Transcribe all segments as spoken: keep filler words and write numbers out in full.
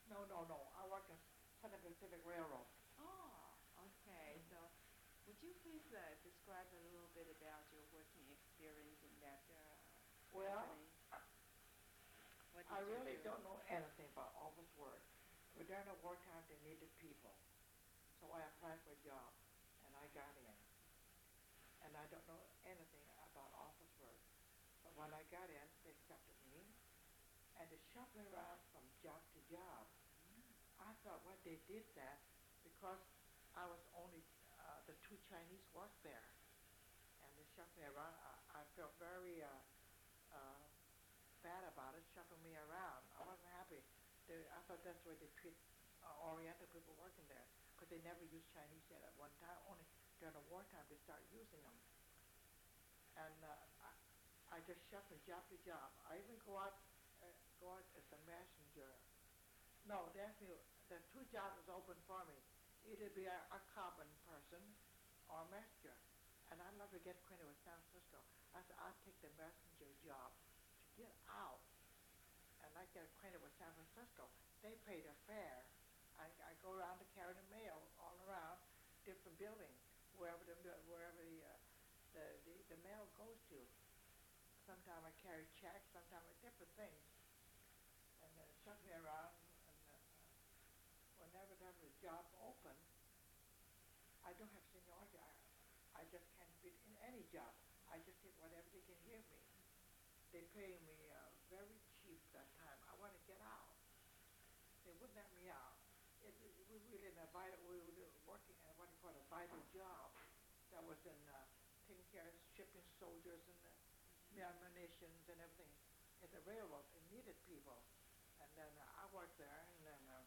No, no, no. I work at Southern Pacific Railroad. Oh, okay. So, would you please uh, describe a little bit about your working experience in that uh, Well, company? What I did you really do? don't know anything about office work. But during the wartime, they needed people. So I applied for a job, and I got in. And I don't know anything about office work. But when I got in, they accepted me, and they shoved me around from job to job. I thought what they did that because I was only uh, the two Chinese worked there, and they shoved me around. I, I felt very uh, uh, bad about it, shoving me around. I wasn't happy. They, I thought that's the way they treat uh, Oriental people working there, because they never used Chinese yet at one time. Only during the wartime they started using them. And uh, I, I just shoved from job to job. I even go out, uh, go out as a messenger. No, they asked me, the two jobs was open for me. Either be a, a carbon person or a messenger. And I'd love to get acquainted with San Francisco. I said, I'll take the messenger job to get out and I get acquainted with San Francisco. They pay the fare. I, I go around to carry the mail all around different buildings, wherever the wherever the uh, the, the the mail goes to. Sometimes I carry checks, sometimes different things, and uh, shut me around. And uh, whenever there was a job open, I don't have seniority. I, I just can't fit in any job. I just take whatever they can give me. They pay me uh, very cheap that time. I want to get out. They wouldn't let me out. It, it, we really in a vital, we were working at what you call a vital job. That was in uh, taking care of shipping soldiers and the ammunitions and everything. At the railroad, it needed people. And then uh, I worked there, and then, uh,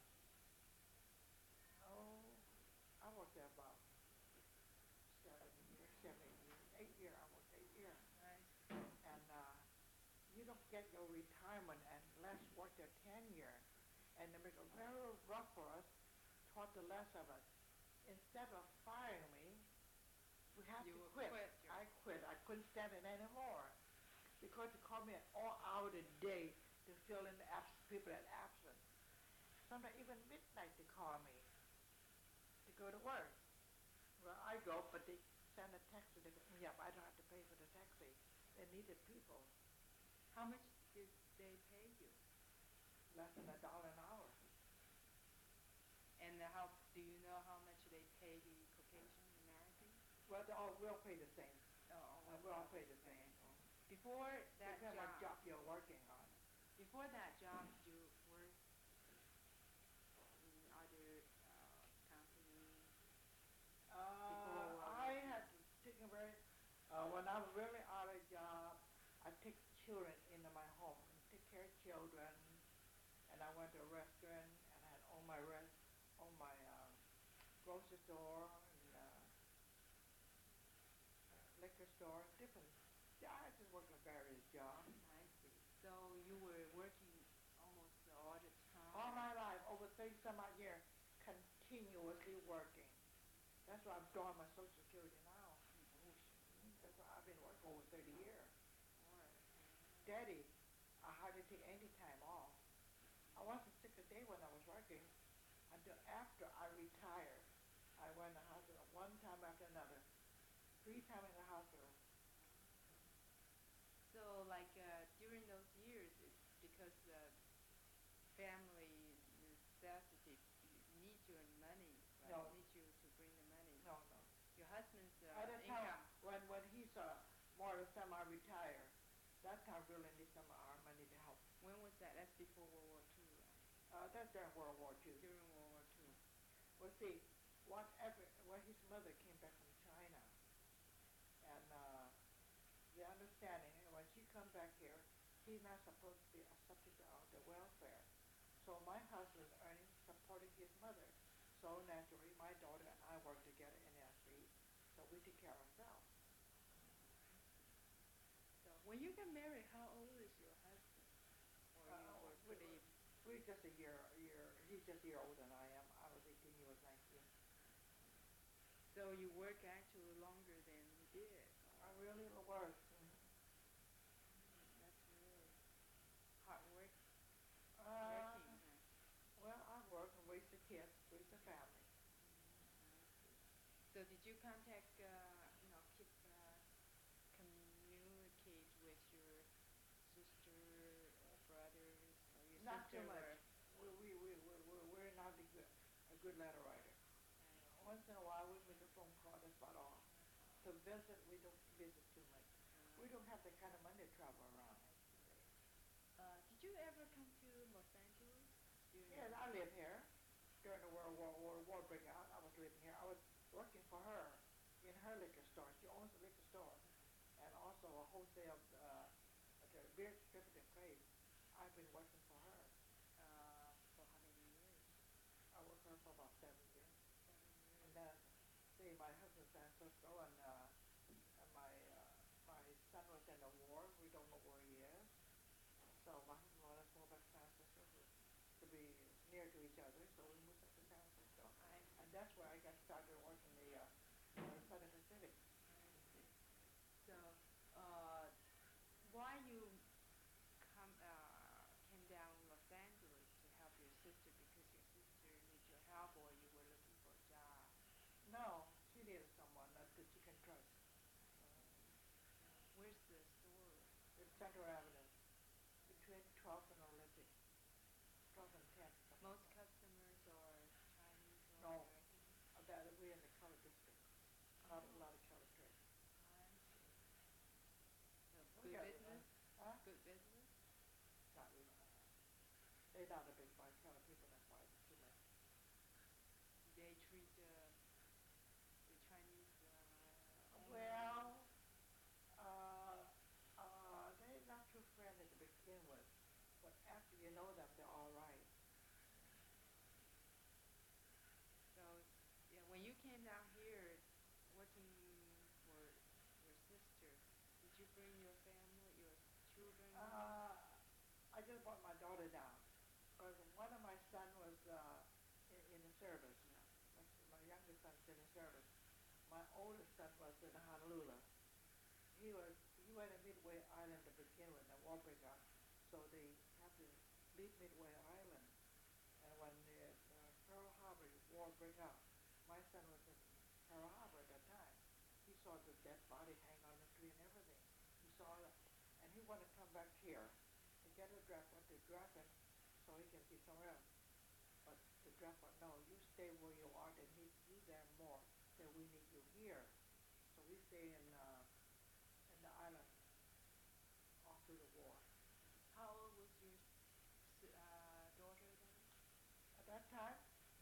oh, I worked there about seven years, seven, eight years, eight years. I worked eight years. Right. And uh, you don't get your retirement unless you work there ten years. And they make it very rough for us, taught the less of us. Instead of firing me, we have You to will quit. quit your. I quit. I couldn't stand it anymore. Because they called me at all hours of the day to fill in the abs- people that absent. Sometimes even midnight they call me to go to work. Well, I go, but they send a taxi to pick me up. I don't have to pay for the taxi. They needed people. How much did they pay you? Less than a dollar an hour. And how do you know how much they pay the Caucasian Americans? Well, they all will pay the same. Oh, Uh, always we all about pay the the same. same. Before that Depends what job, job you're working on. before that job, did you work in other uh, companies Uh, before World War I Two? had to take a very, uh, when I was really out of job, I take children into my home and take care of children. And I went to a restaurant and I had all my rest, all my uh, grocery store and uh, liquor store, different. Yeah, I just worked in various jobs. I see. So you were working almost all the All time. my life, over thirty some odd years, continuously working. That's why I'm drawing my Social Security now. That's why I've been working over thirty years. Daddy, I hardly take any time off. I wasn't sick a day when I was working until after I retired. I went to the hospital one time after another, three times in the hospital. So, like uh, during those years, it's because uh, family necessity need your money, right? No, Need you to bring the money. no, no. Your husband's At uh, that time, income. when, when he's uh, more or less semi-retired, that time really needs some of our money to help. When was that? That's before World War Two, right? Uh, that's during World War Two. During World War Two. Well, see, whatever, well, his mother came back from China, and uh, the understanding, when she come back here, he's not supposed to be a subject of the welfare. So my husband is earning, supporting his mother. So naturally, my daughter and I work together in S V, so we take care of ourselves. So when you got married, how old is your husband? Or Uh, you were we, pretty. we're just a year, a year, he's just a year older than I am. I was eighteen, he was nineteen. So you work actually longer than you did. I really work. That's really hard work. Uh, Working, huh? well, I So did you contact, uh, you know, keep uh, communicate with your sister or brothers or your Not sister too much. or We, we, we, we, we're, we're not a good, a good letter writer. I Uh, see. Once in a while, we make a phone call, that's about all. To Uh, visit, we don't visit too much. We uh, don't have the kind of money to travel around. I see. Uh, did you ever come to Los Angeles during? Yes, I live here. During the World War, World War break out, I was living here. I was working for her in her liquor store. She owns a liquor store and also a wholesale, uh, like a beer distributing place. I've been working for her. Uh, for how many years? I worked for her for about seven years. Seven And years. then, see, my husband's San Francisco, and, uh, and my, uh, my son was in the war. We don't know where he is. So my husband wanted us to move back to San Francisco to, to be near to each other. So we moved back to San Francisco. I And see. that's where I got started working the, uh, uh, Southern Pacific. I see. So, uh, why you come uh, came down Los Angeles to help your sister because your sister needs your help or you were looking for a job? No, she needed someone that, that she can trust. I see. Uh, where's the store? It's Center Avenue, between twelfth and Olympic, twelfth and tenth, something Most like that. customers are Chinese or No, American? uh, that we're in the color district. Not a Oh, lot of color trade. I see. So We good got, uh, business? huh? Good business? Not really. They're not a big buy color people, that's why it's too much. Do they treat uh, the Chinese uh, owner? Well, uh, uh, they're not too friendly to begin with, but after you know them, they're all right. So, yeah, when you came down here working for your sister, did you bring your family, your children? Uh, I just brought my daughter down, because one of my son was, uh, in, in the service. My, s- my youngest son's in the service. My oldest son was in Honolulu. He was, he went to Midway Island to begin with, the war break out, so they had to leave Midway Island. And when the uh, Pearl Harbor war break out, my son was in Pearl Harbor at that time. He saw the dead body hang on the tree and everything. He saw that, and he wanted to come back here to get a draft, but to draft him so he can be somewhere else. But the draft went, no, you stay where you are. They need you there more than we need you here. So we stay in, uh, in the island all through the war. How old was your s- uh, daughter then? At that time,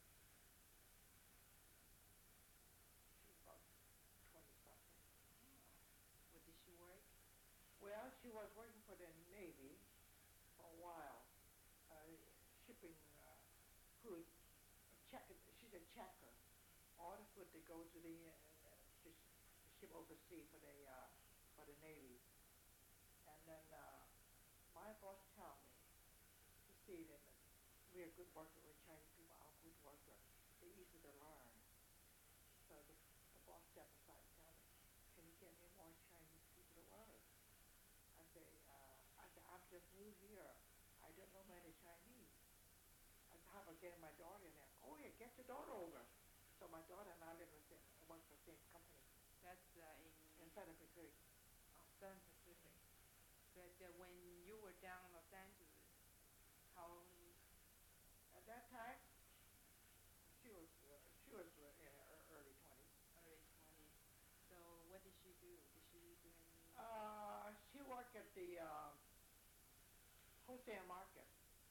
she was about twenty something. Oh, what did she work? Well, she was working for the Navy for a while, uh, shipping uh, food. Check, she's a checker. All the food that go to the uh, to sh- ship overseas for the uh, for the Navy. And then uh, my boss tell me, he see that we're a good worker. We're Chinese people. Are good worker. They're easy to learn. So the, the boss stepped aside and tell me, can you get me more Chinese people to work? I say, uh, I say, I'm just new here. I don't know many Chinese. I said, how about getting my daughter in there? Oh yeah, get your daughter over. So my daughter and I live in the same, work for the same company That's uh, in in Southern Pacific. oh, Southern Pacific. But uh, when you were down in Los Angeles, how old was At that time, she was uh, she was uh, in her early twenties. early twenties? So what did she do? Did she do any Uh, she worked at the uh, wholesale market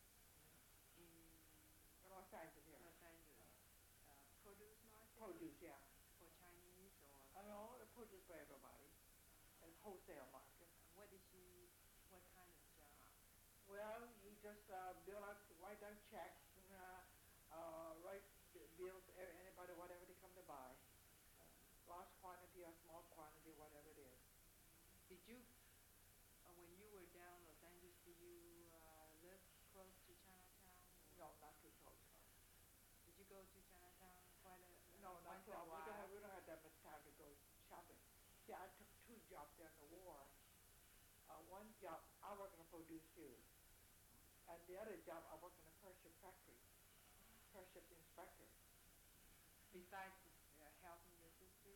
in in Los Angeles here. Los Angeles? Uh, Uh, produce market produce, yeah. for Chinese or I know the produce for everybody. uh, And wholesale market. what did she? What kind of job? Well, you just uh, bill out, write down checks, and, uh, uh, write b- bills to a- anybody, whatever they come to buy. Uh, large quantity or small quantity, whatever it is. Did you, uh, when you were down Los Angeles, did you uh, live close to Chinatown? Or No, not too close, no. did you go to Chinatown quite a uh, No, not once too, in a we don't, while? we don't have that much time to go shopping. See, I took two jobs during the war. Uh, one job, I worked in a produce shoes. And the other job, I worked in a Pership factory, Pership inspector. Besides uh, helping your sister?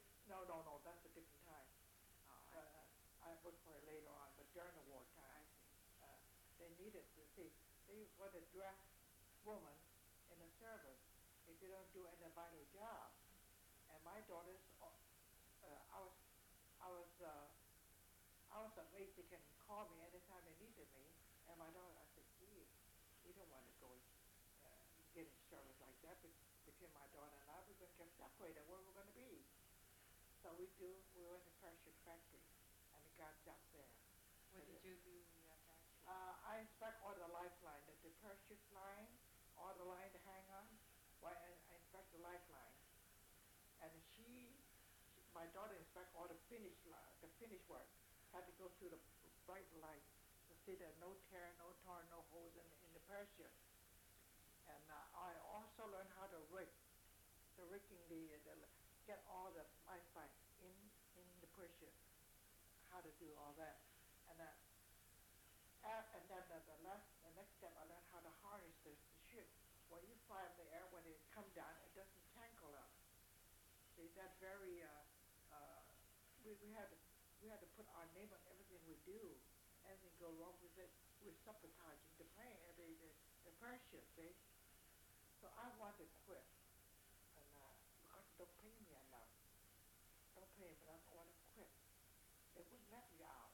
worked for her later on, but during the wartime, I see. uh, they needed to see, they want to dress woman in the service if you don't do any vital job. And my daughters, uh, uh, I was, I was, uh, I was of age they can call me anytime they needed me. And my daughter, I said, gee, we don't want to go uh, get in service like that. But between my daughter and I, we're going to get separated. Where we're going to be? So we do. We went to parachute factory, and we got jobs there. What But did it- you do in that factory? Uh, I inspect all the lifeline, the, the parachute line, all the line to hang on. Well, I, I inspect the lifeline, and she, she, my daughter inspect all the finish li- the finish work. Had to go through the bright light to see that no tear, no torn, no holes in, in the parachute. And uh, I also learned how to rig, the rigging the, the get all the lifeline in in the parachute. How to do all that, and that. Uh, and then the, the, last, the next step, I learned how to harness the, the ship. When you fly in the air, when it come down, it doesn't tangle up. See, that's very. Uh, uh, we we had to we had to put our name on everything we do. Anything go wrong with it, we're sabotaging the plane, uh, the, the the parachute. See, so I wanted to quit, and uh, because it don't pay me enough, don't pay me enough. I want to quit. They wouldn't let me out.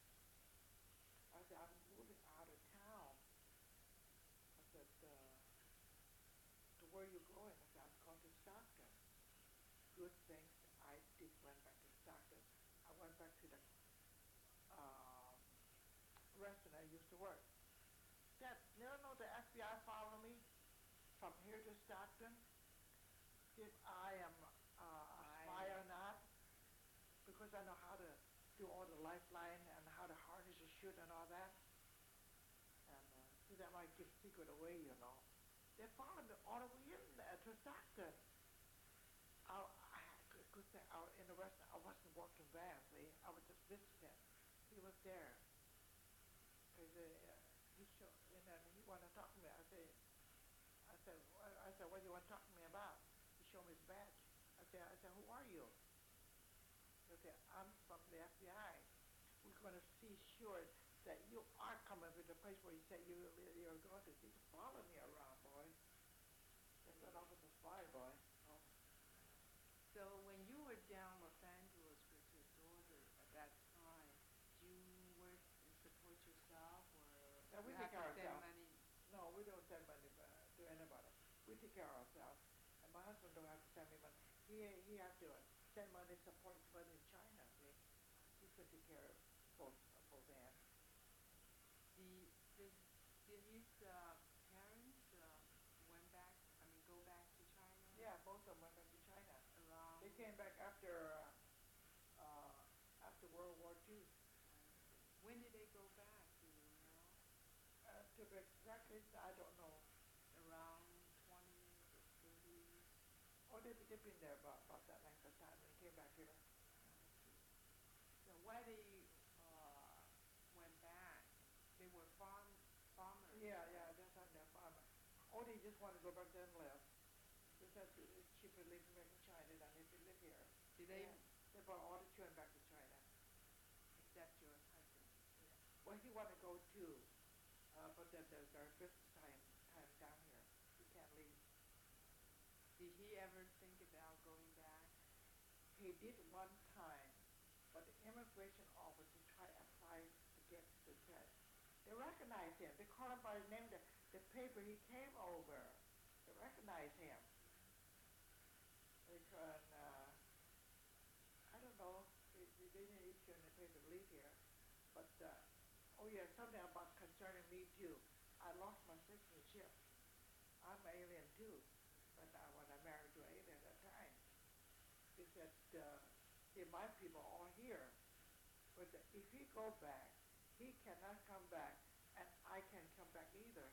I said, I'm moving out of town. I said, uh, to where you going? I said, I'm going to Stockton. Good things I did went back to Stockton. I went back to the uh, restaurant I used to work. Said, you know the F B I follow me from here to Stockton? See if I am uh, a spy or not? Because I know how to do all the lifeline and how to harness the chute and all that. And uh, see, that might give secret away, you know. They followed me all the way in there to Stockton. I, I had a good, good thing. I was in the restaurant. I wasn't working there, see. I was just visiting. He was there. He said, uh, he showed, and then he wanted to talk to me. I said, I said, "What-" I said, what do you want to talk to me about? He showed me his badge. I said, I said, who are you? He said, I'm from the F B I. We're going to see sure that you are coming to the place where you said you, you're going to. He followed me around, boy. They thought I was a spy, boy. Oh. So when you were down Los Angeles with your daughter at that time, do you work and support yourself, or Yeah, we you take have care to of send ourselves. money? No, we don't send money uh, to anybody. We take care of ourselves. And my husband don't have to send me money. He he have to uh, send money, support his money in China. See, he could take care of both uh, both ends. The, did, did his uh, parents uh, went back, I mean, go back to China Yeah, both of them went back to China. around? They came back after uh, uh, after World War Two. When did they go back, do you know? Uh, to be exactly, I don't know. Around twenties or thirties? Oh, they they've been there about about that length of time. They came back here. So why they uh, went back? They were farm farmers. Yeah, yeah, that's on their farmer. Or they just want to go back there and live. They said it's cheaper living back in China than if you live here. Did they, Yeah, they brought all the children back to China. except your husband? Well, he wanted to go too, uh, but then there's our business time time down here. He can't leave. Did he ever think about going back? He did one time, but the immigration officer tried to apply to get the test. They recognized him. They called him by his name. The, the paper he came over. They recognized him. They could, uh, I don't know. They, they didn't issue in the paper to leave here. But, uh, oh yeah, something about concerning me too. I lost my citizenship. I'm an alien too. But I, when I married to an alien at that time, they said, uh, see, my people are here. But the, if he go back, he cannot come back, and I can't come back either.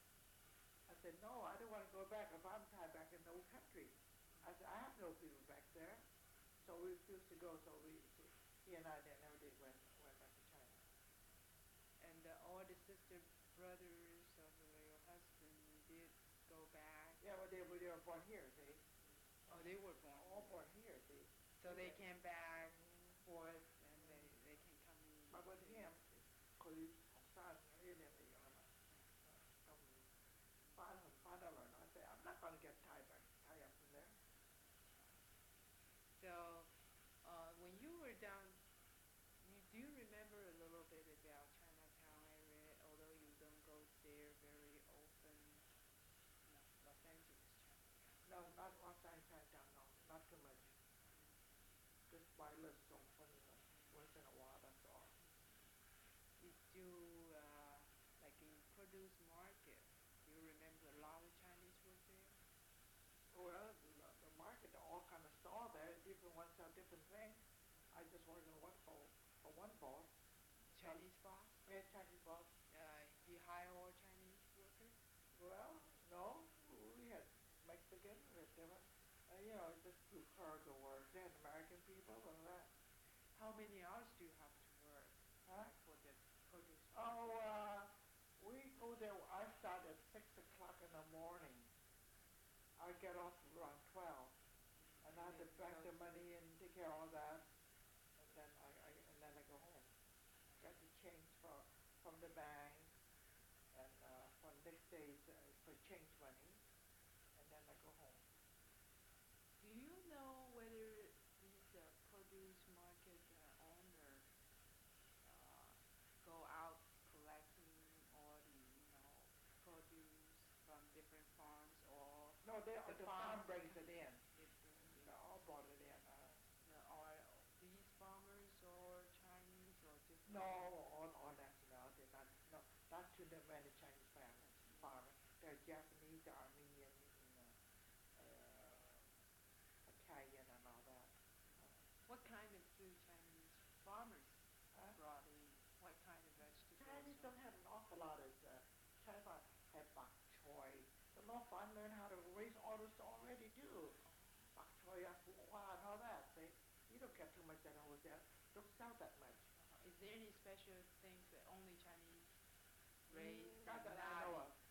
I said, no, I don't want to go back if I'm tied back in the old country. I said, I have no people back there. So we refused to go, so we, he and I then never did went, went back to China. And uh, all the sister brothers of uh, your husband did go back. Yeah, well, they, were- they were born here, see? Oh, they were born. All born here, see? So they Yeah. came back Mhm. forth, and they they can come in 嗰啲學生呢啲嚟㗎啦嘛，咁翻翻得來啦。I say I'm not going to get tied back tied up in there. So, uh, when you were down, you do remember a little bit about Chinatown area, although you don't go there very often. No, Los Angeles Chinatown. No, not Los Angeles Chinatown. No, not too much. Just wireless so funny once in a while. That's all. Did you uh, like in produce market? Do you remember a lot of Chinese work there? Well, the, the market, all kind of stall there. Different ones sell different things. I just work in one for for one boss. Chinese boss? Yeah, Chinese boss. Uh, he hire all Chinese workers? Well, no, we had Mexican, we had different. Uh, you know, just to her to work. They had American people and that. How many hours do you have to work? Huh? Like for the produce Oh, market? uh, we go there. I start at six o'clock in the morning. I get off around twelve, and I have to bank the money and take care of all that, and then I, I and then I go home. Got to change for from the bank, and uh, for next days uh, for change money, and then I go home. Do you know whether these uh, produce market uh, owner uh, go out collecting all the you know produce from different farms, or No, they the the farm farm brings it in. they bring it They in? all brought it in. Uh, Uh, are these farmers or Chinese or different? no, all all nationality. Not no, not too many Chinese families. Farmers. They're Japanese, they're Armenian, and, uh, uh, Italian, and all that. Uh, What kind of food Chinese farmers huh? brought in? What kind of vegetables? Chinese or- don't have an awful lot of uh, Chinese farm have bok choy. The more fun learn how to raise all this already do. Bok choy, fu hua, and all that. See, you don't get too much that over there. Don't sell that much. Uh, Is there any special things that only Chinese raise? Mm, not and that I know not- of.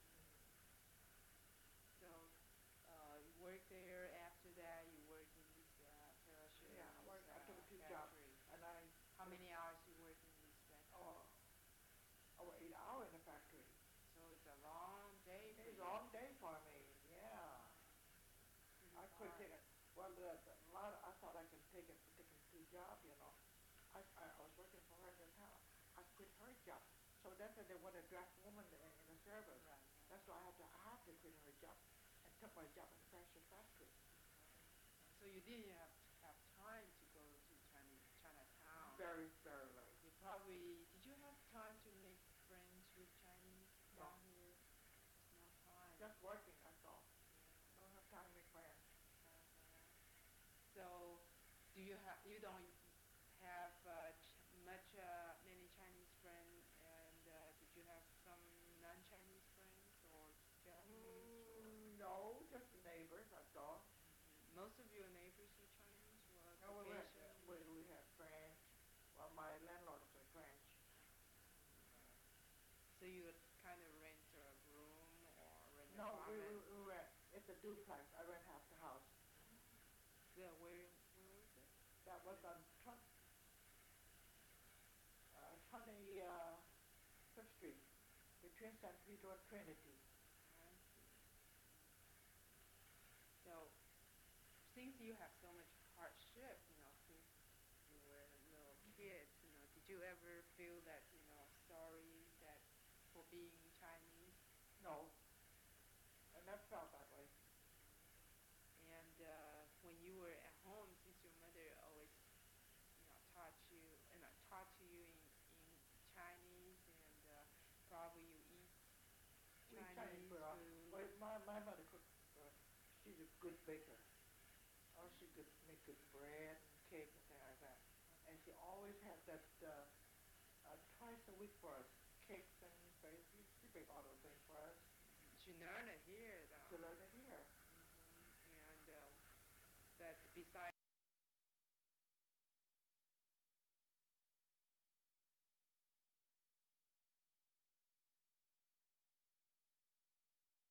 So, uh, you work there. After that, you work in this uh, parachute. Yeah, I work. I uh, took a few jobs, factory. and I How many hours you work in this factory? oh, over eight hours in the factory. So it's a long day. for It's a you. long day for me. Yeah, Pretty I couldn't hard. take it. Well, the, the, a lot. I thought I could take it, taking two jobs. You know, I, I I was working for her at the time. I quit her job. So that's why they want a draft woman in, in the service. Right, right. That's why I had to I had to quit her job and took my job in the fashion factory. So you didn't have have time to go to China, Chinatown. Very very late. You probably did. You have time to make friends with Chinese No. down here? It's no time. Just working. That's all. Don't have time to make friends. So, do you have? You don't have uh, ch- much uh, many Chinese friends, and uh, did you have some non-Chinese friends or Japanese? Or Mm, no, just the neighbors. That's all. most of your neighbors are Chinese or No, we had Caucasian? we, we had French. Well, my landlord was French. So you would kind of rent a room or rent an No, we, we, apartment? we rent. It's a duplex. I rent half the house. Yeah, where where was it? That was on Twen- uh, twenty uh, Fifth Street, between San Pedro and Trinity. I see. So, since you have so much hardship, you know, since you were little kids, you know, did you ever feel that, you know, sorry that for being Chinese? No, I never felt that way. And uh, when you were at home, since your mother always, you know, taught you, you know, taught to you in, in Chinese, and uh, probably you eat We eat Chinese food. uh, food. Well, my my mother cooked. Uh, she's a good baker. Oh, she could make good bread and cake and things like that. And she always had that uh, uh, twice a week for us, cakes and things. She, she baked all those things for us She learned it here, to though. learn it here. Mhm. And uh, but besides